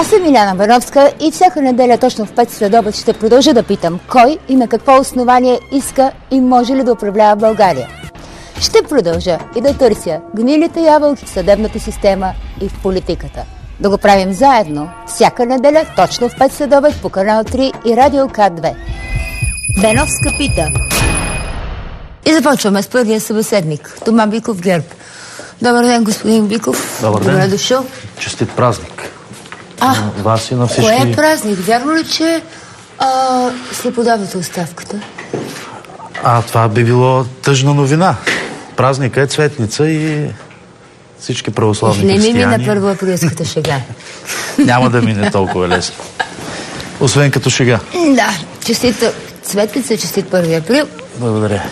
Аз съм Иляна Бановска и всяка неделя точно в 5 следобед ще продължа да питам кой и на какво основание иска и може ли да управлява България. Ще продължа и да търся гнилите ябълки в съдебната система и в политиката. Да го правим заедно всяка неделя точно в 5 следобед по канал 3 и Радио К2. Беновска пита. И започваме с първия събеседник. Тома Биков, ГЕРБ. Добър ден, господин Биков. Добър ден. Добре дошъл. Честит празник. Вас и на всички. Кое е празник? Вярно ли, че се подавате оставката? Това би било тъжна новина. Празника е Цветница и всички православни християни. Не ми мина първо априлската шега. Няма да мине толкова лесно. Освен като шега. Да, честита Цветница, честит 1 април. Благодаря.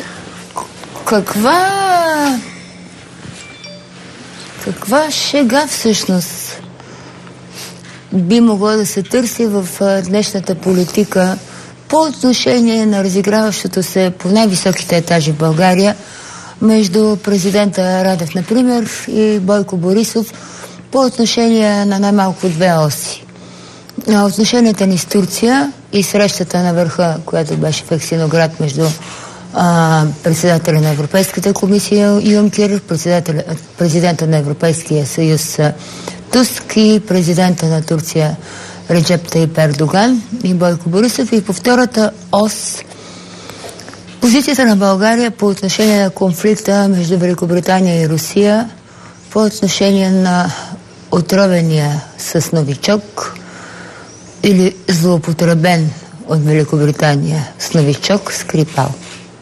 Каква шега всъщност би могло да се търси в днешната политика по отношение на разиграващото се по най-високите етажи в България между президента Радев, например, и Бойко Борисов по отношение на най-малко две оси. Отношенията ни с Турция и срещата на върха, която беше в Ексиноград между председателя на Европейската комисия Юнкер, президента на Европейския съюз Туск и президента на Турция Реджеп Таип Ердоган и Бойко Борисов. И по втората ос позицията на България по отношение на конфликта между Великобритания и Русия, по отношение на отровения с новичок или злоупотребен от Великобритания с новичок Скрипал.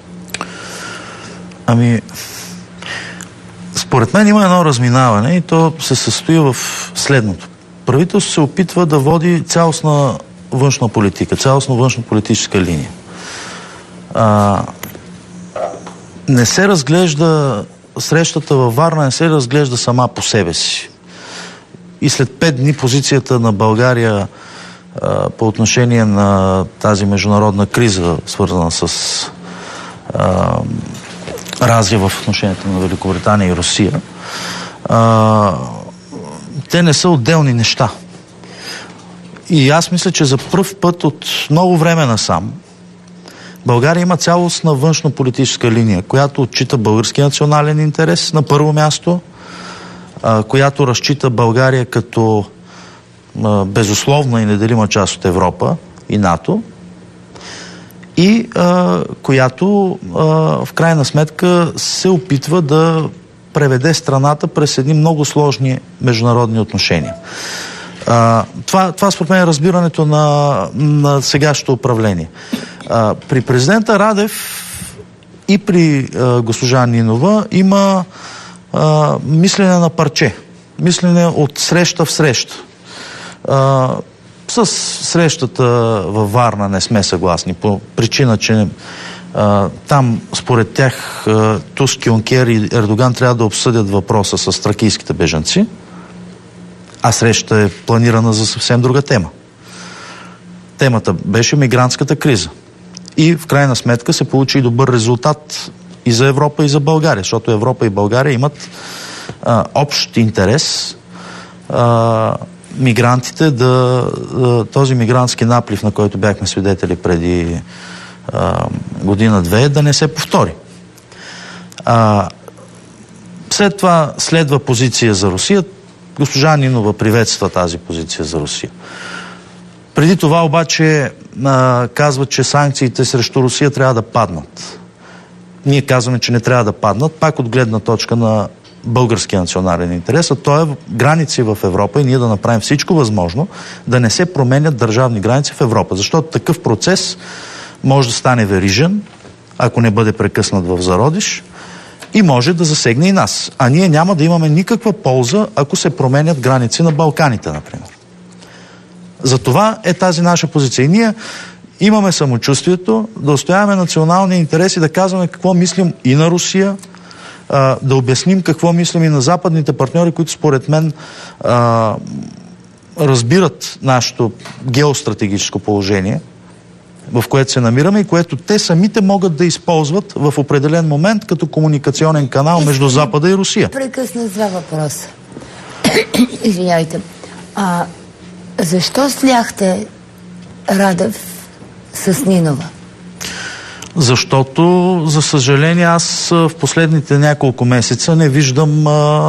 Според мен има едно разминаване и то се състои в следното. Правителството се опитва да води цялостна външна политика, цялостна външно-политическа линия. Не се разглежда срещата във Варна, не се разглежда сама по себе си. И след 5 дни позицията на България по отношение на тази международна криза, свързана с разрив в отношенията на Великобритания и Русия, те не са отделни неща. И аз мисля, че за пръв път от много време насам България има цялостна външно-политическа линия, която отчита българския национален интерес на първо място, която разчита България като безусловна и неделима част от Европа и НАТО, и която в крайна сметка се опитва да преведе страната през едни много сложни международни отношения. Това според мен е разбирането на сегашното управление. При президента Радев и при госпожа Нинова има мислене на парче. Мислене от среща в среща. С срещата във Варна не сме съгласни по причина, че там според тях Туск, Юнкер и Ердоган трябва да обсъдят въпроса с тракийските бежанци, а срещата е планирана за съвсем друга тема. Темата беше мигрантската криза. И в крайна сметка се получи и добър резултат и за Европа, и за България, защото Европа и България имат общ интерес мигрантите този мигрантски наплив, на който бяхме свидетели преди година-две, да не се повтори. След това следва позиция за Русия. Госпожа Нинова приветства тази позиция за Русия. Преди това обаче казва, че санкциите срещу Русия трябва да паднат. Ние казваме, че не трябва да паднат, пак от гледна точка на българския национален интерес, а то е граници в Европа и ние да направим всичко възможно да не се променят държавни граници в Европа. Защото такъв процес може да стане верижен, ако не бъде прекъснат в зародиш, и може да засегне и нас. А ние няма да имаме никаква полза, ако се променят граници на Балканите, например. Затова е тази наша позиция. И ние имаме самочувствието да отстояваме националния интерес и да казваме какво мислим и на Русия, да обясним какво мислим и на западните партньори, които според мен разбират нашето геостратегическо положение, в което се намираме и което те самите могат да използват в определен момент като комуникационен канал между Запада и Русия. Прекъсна с два въпроса. Извинявайте. Защо сляхте Радев с Нинова? Защото, за съжаление, аз в последните няколко месеца не виждам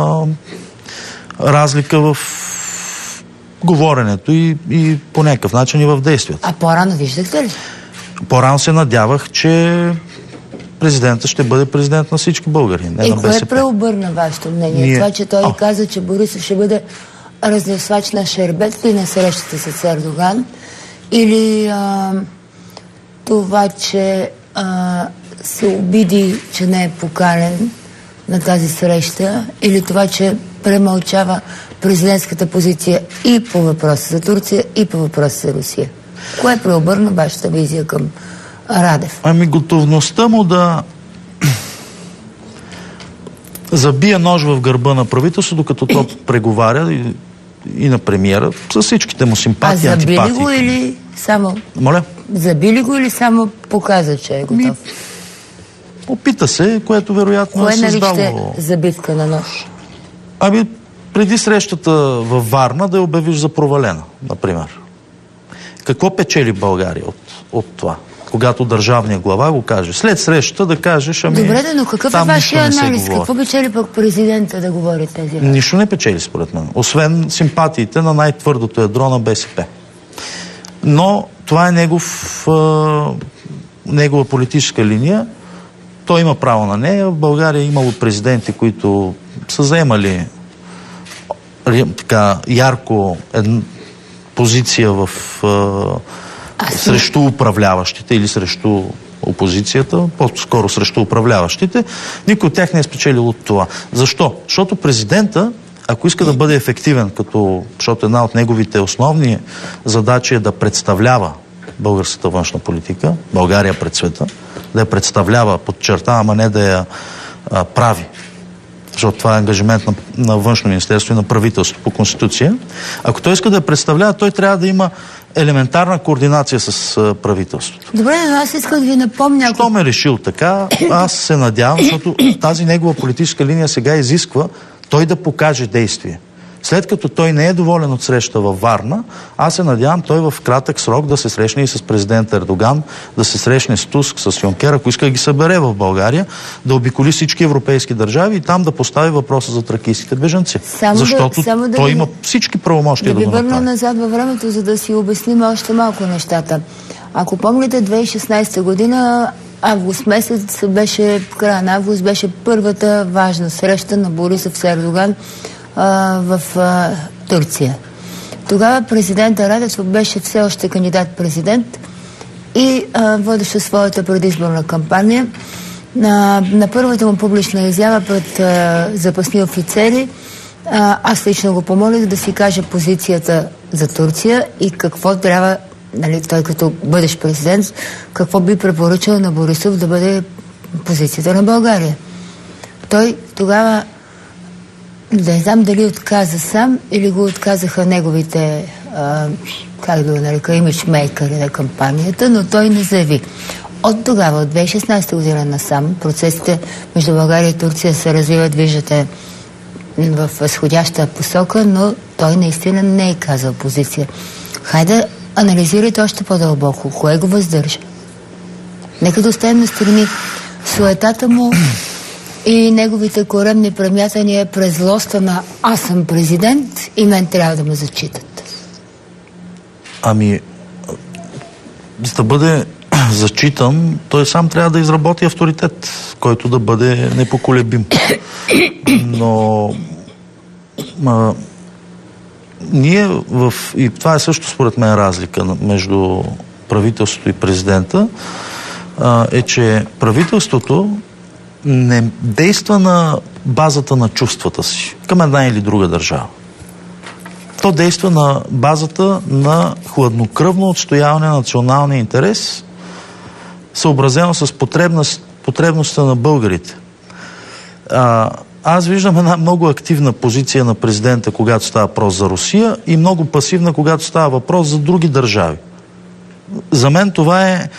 разлика в говоренето и по някакъв начин и в действията. А по-рано виждахте ли? По-рано се надявах, че президентът ще бъде президент на всички българи, не на БСП. И кое преобърна вашето мнение? Това, че той каза, че Борисов ще бъде разнесвач на шербет ли на срещата с Ердоган? Или това, че се обиди, че не е поканен на тази среща? Или това, че премълчава президентската позиция и по въпроса за Турция, и по въпроса за Русия? Кое преобърна вашата визия към Радев? Ами готовността му да забие нож в гърба на правителството, докато то преговаря и на премиера, с всичките му симпатии, антипатии. А забили го или само... Моля? Забили го или само показа, че е готов? Опита се, което вероятно е създало... Кое наричате забитка на нож? Ами, преди срещата във Варна да я обявиш за провалена, например. Какво печели България от това? Когато държавният глава го каже. След срещата да кажеш, ами... Добре, но какъв е вашия анализ? Какво печели пък президента да говори тези неща? Нищо не печели, според мен. Освен симпатиите на най-твърдото ядро на БСП. Но това е негова политическа линия. Той има право на нея. В България е имало президенти, които са заемали така ярко позиция срещу управляващите или срещу опозицията, по-скоро срещу управляващите. Никой от тях не е спечелил от това. Защо? Защото президента, ако иска да бъде ефективен, защото една от неговите основни задачи е да представлява българската външна политика, България пред света, да я представлява, подчертавам, а не да я прави. Защото това е ангажимент на външно министерство и на правителство по Конституция. Ако той иска да я представлява, той трябва да има елементарна координация с правителството. Добре, но аз искам да ви напомня... Що ме решил така, аз се надявам, защото тази негова политическа линия сега изисква той да покаже действие. След като той не е доволен от среща във Варна, аз се надявам той в кратък срок да се срещне и с президента Ердоган, да се срещне с Туск, с Юнкер, ако иска да ги събере в България, да обиколи всички европейски държави и там да постави въпроса за тракийските бежанци. Защото той има всички правомощия да го направи. Да ви върна назад във времето, за да си обясним още малко нещата. Ако помните 2016 година, август месец беше, в края на август беше първата важна среща на Борисов с Ердоган в Турция. Тогава президента Радев беше все още кандидат-президент и водеше своята предизборна кампания. На първата му публична изява пред запасни офицери аз лично го помолих да си каже позицията за Турция и какво трябва, нали, той като бъдещ президент, какво би препоръчал на Борисов да бъде позицията на България. Той тогава не знам дали отказа сам или го отказаха неговите, как да го нарека, имиджмейкъри на кампанията, но той не заяви. От тогава, от 2016 година насам, процесите между България и Турция се развиват, виждате, в възходяща посока, но той наистина не е казал позиция. Хайде, анализирайте още по-дълбоко. Кое го въздържа? Нека да оставим настрани суетата му и неговите коремни премятания през лоста на аз съм президент и мен трябва да ме зачитат. Ами, за да бъде зачитан, той сам трябва да изработи авторитет, който да бъде непоколебим. Но ние и това е също според мен разлика между правителството и президента, е, че правителството не действа на базата на чувствата си към една или друга държава. То действа на базата на хладнокръвно отстояване на националния интерес, съобразено с потребността на българите. Аз виждам една много активна позиция на президента, когато става въпрос за Русия, и много пасивна, когато става въпрос за други държави. За мен това е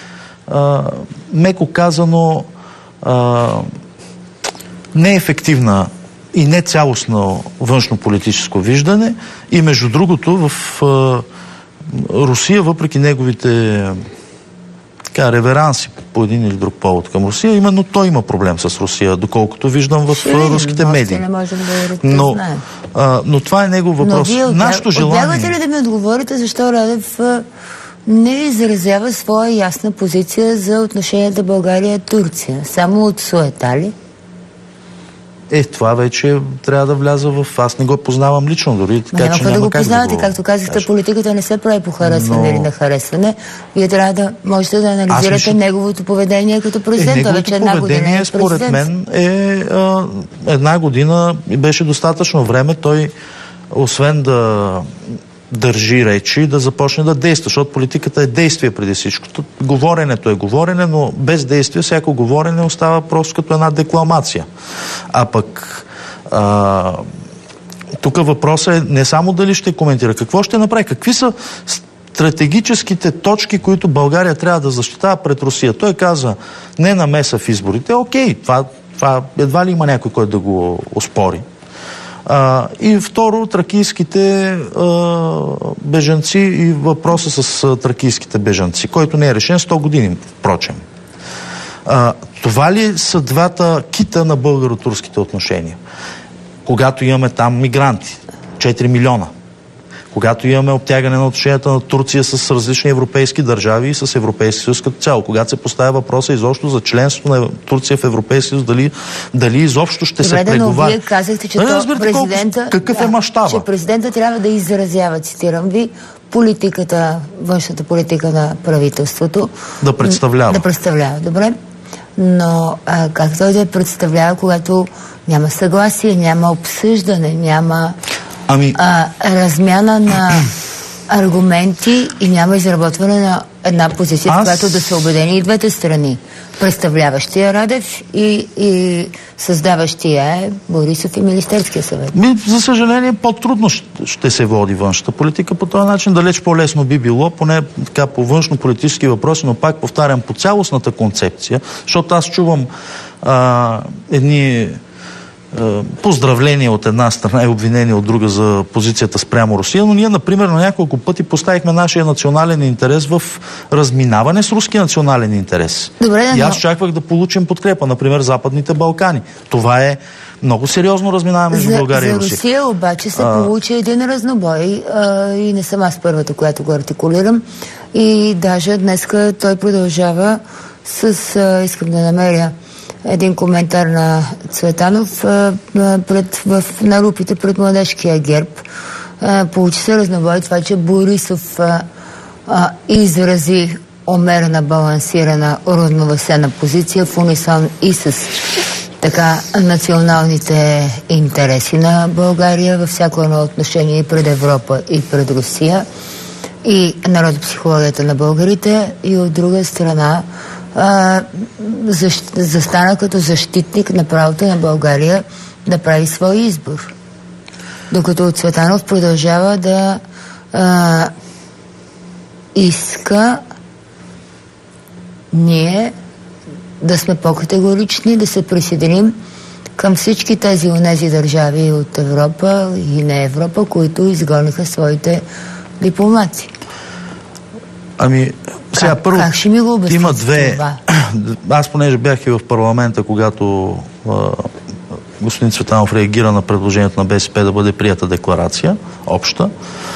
неефективна и не цялостно външно-политическо виждане. И между другото в Русия, въпреки неговите реверанси по един или друг повод към Русия, именно той има проблем с Русия, доколкото виждам в руските медии. Не можем да но това е негов въпрос. Нашето желание... Отбягвате ли да ми отговорите защо Радев не изразява своя ясна позиция за отношенията България-Турция? Само от суета ли? Това вече трябва да вляза в... Аз не го познавам лично дори, така че няма да го как познавате, да го... както казахте, политиката не се прави по харесване или нехаресване. Вие трябва да можете да анализирате неговото поведение като президент. Неговото поведение, според мен, една година беше достатъчно време. Той, освен да държи речи, да започне да действа, защото политиката е действие преди всичко. Говоренето е говорене, но без действие всяко говорене остава просто като една декламация. А пък тук въпросът е не само дали ще коментира, какво ще направи, какви са стратегическите точки, които България трябва да защитава пред Русия. Той каза, не намеса в изборите. Окей, това едва ли има някой, който да го оспори. И второ, тракийските бежанци и въпроса с тракийските бежанци, който не е решен 100 години, впрочем. Това ли са двата кита на българо-турските отношения? Когато имаме там мигранти, 4 милиона, когато имаме обтягане на отношенията на Турция с различни европейски държави и с Европейския съюз като цяло, когато се поставя въпроса изобщо за членството на Турция в Европейския съюз, дали изобщо ще се преговаря. Вие казахте, че какъв е мащаба? Че президента трябва да изразява, цитирам ви, външната политика на правителството. Да представлява. Да представлява, добре. Но как той да я представлява, когато няма съгласие, няма обсъждане, няма размяна на аргументи и няма изработване на една позиция, в която да са убедени и двете страни. Представляващия Радев и създаващия е Борисов и Министерския съвет. За съжаление, по-трудно ще се води външната политика по този начин. Далеч по-лесно би било, поне така по външно-политически въпроси, но пак повтарям по цялостната концепция, защото аз чувам едни поздравления от една страна и обвинения от друга за позицията спрямо Русия, но ние, например, на няколко пъти поставихме нашия национален интерес в разминаване с руски национален интерес. Добре, и аз очаквах да получим подкрепа, например, Западните Балкани. Това е много сериозно разминаване между България и Русия. За Русия обаче се получи един разнобой и не съм аз първата, която го артикулирам. И даже днеска той продължава с искам да намеря един коментар на Цветанов на рупите пред младежкия ГЕРБ. Получи се разнобой това, че Борисов изрази умерена, балансирана, уравновесена позиция в унисон и с така националните интереси на България във всяко едно отношение и пред Европа, и пред Русия, и народопсихологията на българите, и от друга страна застана като защитник на правото на България да прави свой избор. Докато Цветанов продължава да иска ние да сме по-категорични, да се присъединим към всички тези онези държави от Европа и не Европа, които изгониха своите дипломати. Сега първо, как ще ми го обясните има две... това? Аз понеже бях и в парламента, когато господин Цветанов реагира на предложението на БСП да бъде прията декларация, обща.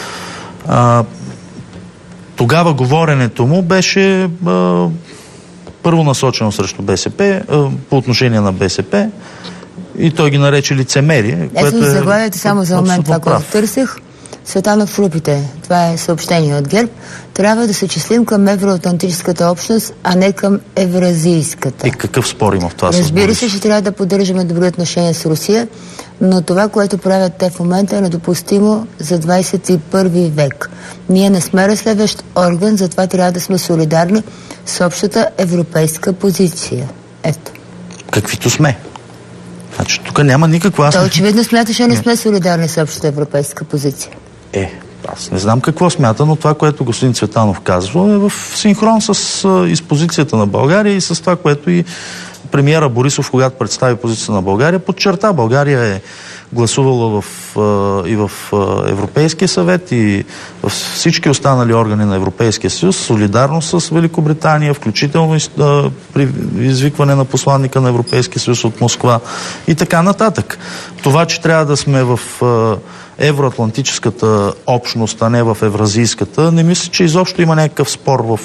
Тогава говоренето му беше първо насочено срещу БСП, по отношение на БСП, и той ги нарече лицемерие. Ето ми заглавяте само за момент това, което търсех. Цветанов в рупите, това е съобщение от ГЕРБ, трябва да се числим към евроатлантическата общност, а не към евразийската. И какъв спор има в това? Разбира се, че трябва да поддържаме добри отношения с Русия, но това, което правят те в момента, е недопустимо за 21 век. Ние не сме разследващ орган, затова трябва да сме солидарни с общата европейска позиция. Ето. Каквито сме. Значи тук няма никаква... Той очевидно смята, че не сме солидарни с общата европейска позиция. Аз не знам какво смята, но това, което господин Цветанов казва, е в синхрон с изпозицията на България и с това, което и премиера Борисов, когато представи позицията на България, подчерта, България е гласувала и в Европейския съвет, и в всички останали органи на Европейския съюз, солидарно с Великобритания, включително при извикване на посланника на Европейския съюз от Москва и така нататък. Това, че трябва да сме в евроатлантическата общност, а не в евразийската, не мисля, че изобщо има някакъв спор в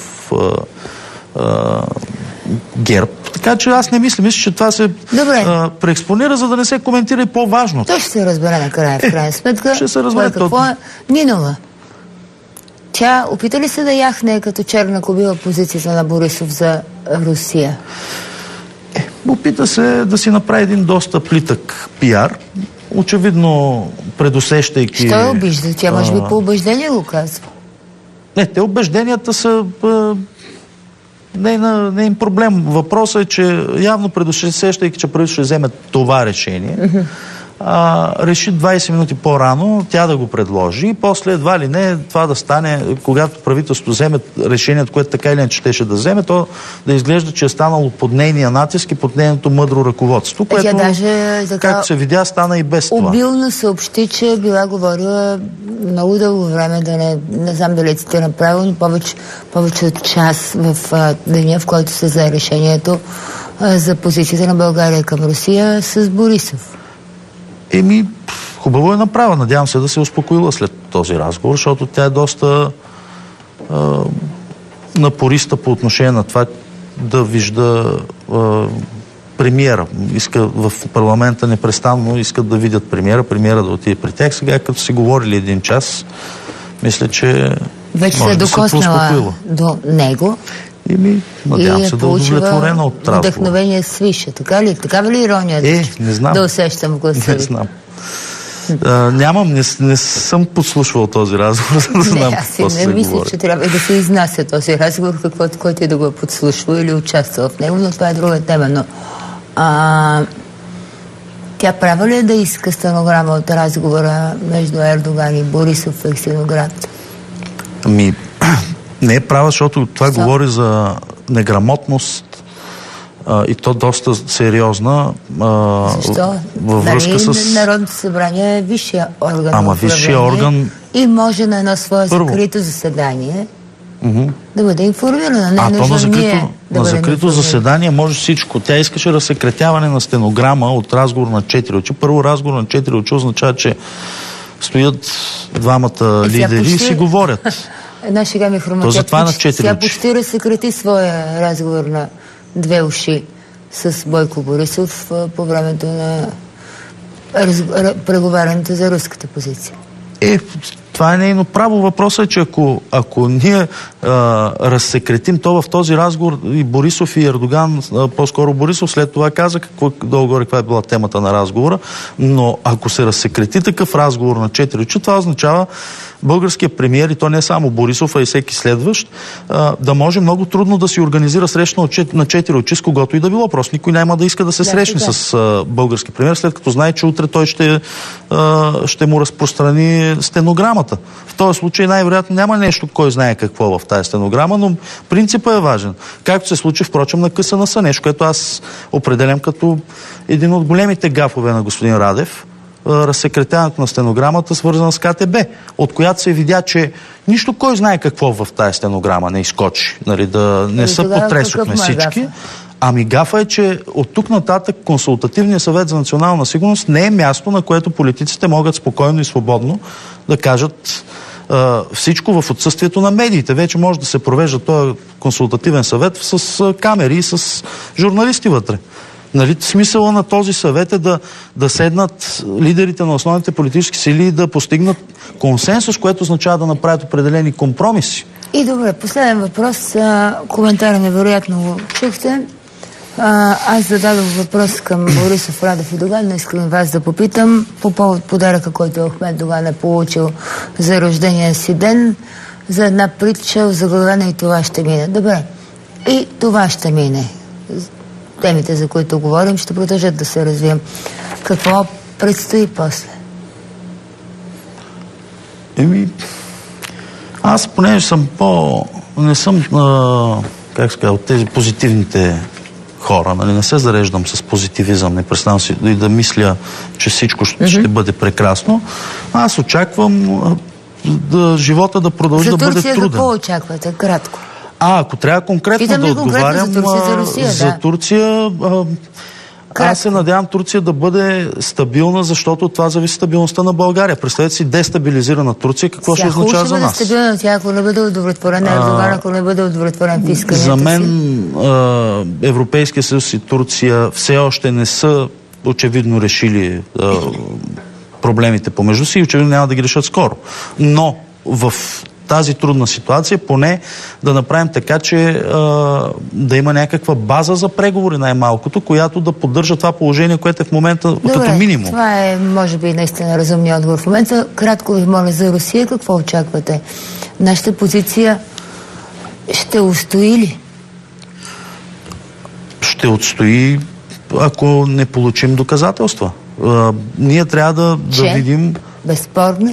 ГЕРБ. Така че аз не мисля, че това се преекспонира, за да не се коментира и по-важно. Той ще се разбере накрая, в крайна сметка. Ще се разбере. Какво е? Нинова. Тя опита ли се да яхне като черна кобила позицията на Борисов за Русия? Опита се да си направи един доста плитък пиар. Очевидно, предусещайки... Що я обижда? Тя може би по убеждение го казва. Не, те убежденията са... Не е им проблем. Въпросът е, че явно предусещайки, че правителството ще вземе това решение, реши 20 минути по-рано тя да го предложи и после едва ли не това да стане, когато правителството вземе решението, което така или иначе щеше да вземе, то да изглежда, че е станало под нейния натиск и под нейното мъдро ръководство, което, даже, както се видя, стана и без това. Обилно съобщи, че била говорила много дълго време, не знам дали цитирам правилно, повече от час в деня, в който се взе решението за позицията на България към Русия с Борисов. Хубаво е направа. Надявам се да се успокоила след този разговор, защото тя е доста напориста по отношение на това да вижда премиера. В парламента непрестанно искат да видят премиера да отиде при тях. Сега, като си говорили един час, мисля, че вече се е докоснала до него. Надявам се да е удовлетворена от разговора. Вдъхновение свише. Така ли? Такава ли ирония? Не знам. Да усещам гласа. Не знам. Не съм подслушвал този разговор, за да знам какво се говори. Не мисля, че трябва да се изнася този разговор, който и да го е подслушвал или участвал в него, но това е друга тема. Но тя права ли е да иска стенограма от разговора между Ердоган и Борисов в Ексиноград? Не е права, защото това говори за неграмотност и то доста сериозна. Защо? Във връзка с... Народното събрание е висшия орган. Висшия орган... И може на едно свое закрито заседание да бъде информирана. На закрито заседание може всичко. Тя искаше разсекретяване на стенограма от разговор на 4 очи. Първо, разговор на 4 очи означава, че стоят двамата лидери и си говорят. Една шега ми хрумна. Тя почти разсекрети своя разговор на 2 уши с Бойко Борисов по времето на преговарянето за руската позиция. Това е нейно право. Въпросът е, че ако ние разсекретим то в този разговор и Борисов и Ердоган, по-скоро Борисов след това каза долу-горе каква е била темата на разговора, но ако се разсекрети такъв разговор на 4 очи, това означава българският премиер, и то не само Борисов, а и всеки следващ, да може много трудно да си организира среща на 4 очи с когото и да било. Просто никой няма да иска да се срещне с български премиер, след като знае, че утре той ще му разпространи стенограмата. В този случай най-вероятно няма нещо, кой знае какво в тази стенограма, но принципът е важен. Както се случи, впрочем, на КСНС, нещо, което аз определям като един от големите гафове на господин Радев, разсекретяването на стенограмата, свързана с КТБ, от която се видя, че нищо кой знае какво в тази стенограма не изкочи. Да не се потресохме всички. Гафа е, че от тук нататък Консултативният съвет за национална сигурност не е място, на което политиците могат спокойно и свободно да кажат всичко в отсъствието на медиите. Вече може да се провежда този консултативен съвет с камери и с журналисти вътре. Смисъла на този съвет е да седнат лидерите на основните политически сили и да постигнат консенсус, което означава да направят определени компромиси. И добре, последен въпрос. Коментара невероятно го чухте. Аз зададох въпрос към Борисов, Радев и Доган, но искам вас да попитам по повод подаръка, който Ахмед Доган е получил за рождения си ден, за една притча, озаглавена "И това ще мине". Добре, и това ще мине. Темите, за които говорим, ще продължат да се развием. Какво предстои после? Аз понеже съм не съм, от тези позитивните хора. Нали? Не се зареждам с позитивизъм, непрестанно си и да мисля, че всичко ще бъде прекрасно. Аз очаквам живота да продължи да бъде труден. За Турция какво очаквате? Кратко. Ако трябва конкретно да отговарям за Турция, аз се надявам Турция да бъде стабилна, защото от това зависи стабилността на България. Представете си дестабилизирана Турция, какво ще означава за нас? Стабилна тя, ако не бъде удовлетворен Ердоган, ако не бъде удовлетворен в исканията си. За мен Европейския съюз и Турция все още не са очевидно решили проблемите помежду си и очевидно няма да ги решат скоро. Но в тази трудна ситуация, поне да направим така, че да има някаква база за преговори най-малкото, която да поддържа това положение, което е в момента като минимум. Това е, може би, наистина разумният отговор в момента. Кратко ви моля за Русия, какво очаквате? Нашата позиция ще устои ли? Ще отстои, ако не получим доказателства. Ние трябва да видим... Безспорни?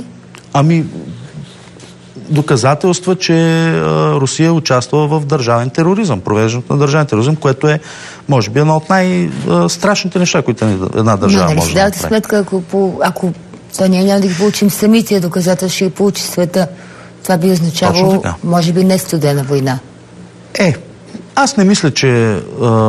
Доказателства, че Русия участва в държавен тероризъм, провеждането на държавен тероризъм, което е, може би, едно от най-страшните неща, които една държава може да направи. Сметка, ако ние няма да ги получим самите доказателства, ще ги получи света, това би означавало, може би, не студена война. Аз не мисля, че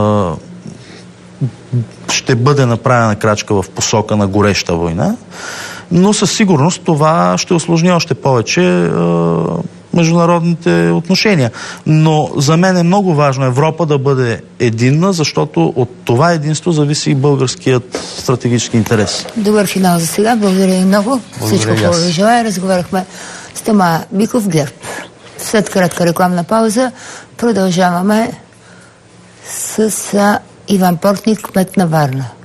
ще бъде направена крачка в посока на гореща война, но със сигурност това ще усложни още повече международните отношения. Но за мен е много важно Европа да бъде единна, защото от това единство зависи и българският стратегически интерес. Добър финал за сега. Благодаря ви много. Всичко хубаво ви желая. Разговаряхме с Тома Биков, ГЕРБ. След кратка рекламна пауза продължаваме с Иван Портник, кмет на Варна.